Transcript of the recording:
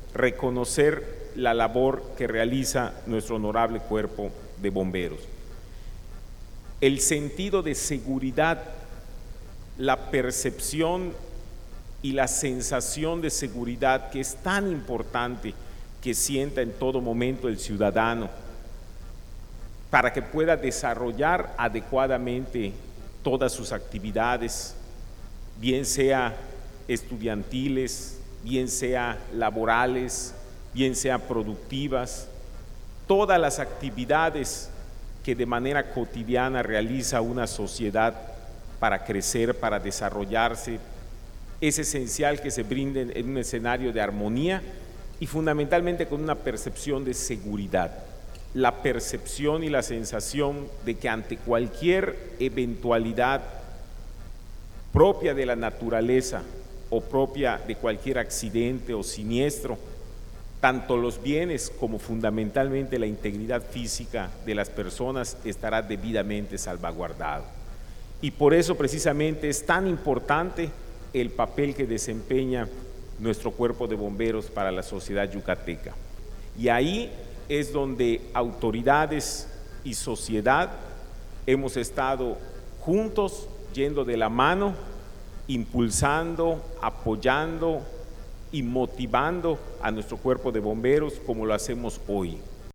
reconocer la labor que realiza nuestro honorable cuerpo de bomberos. El sentido de seguridad, la percepción y la sensación de seguridad que es tan importante que sienta en todo momento el ciudadano para que pueda desarrollar adecuadamente todas sus actividades, bien sea estudiantiles, bien sea laborales, bien sea productivas, todas las actividades que de manera cotidiana realiza una sociedad para crecer, para desarrollarse. Es esencial que se brinden en un escenario de armonía y fundamentalmente con una percepción de seguridad. La percepción y la sensación de que ante cualquier eventualidad propia de la naturaleza o propia de cualquier accidente o siniestro, tanto los bienes como fundamentalmente la integridad física de las personas estará debidamente salvaguardado. Y por eso precisamente es tan importante el papel que desempeña nuestro cuerpo de bomberos para la sociedad yucateca. Y ahí es donde autoridades y sociedad hemos estado juntos, yendo de la mano, impulsando, apoyando y motivando a nuestro cuerpo de bomberos como lo hacemos hoy.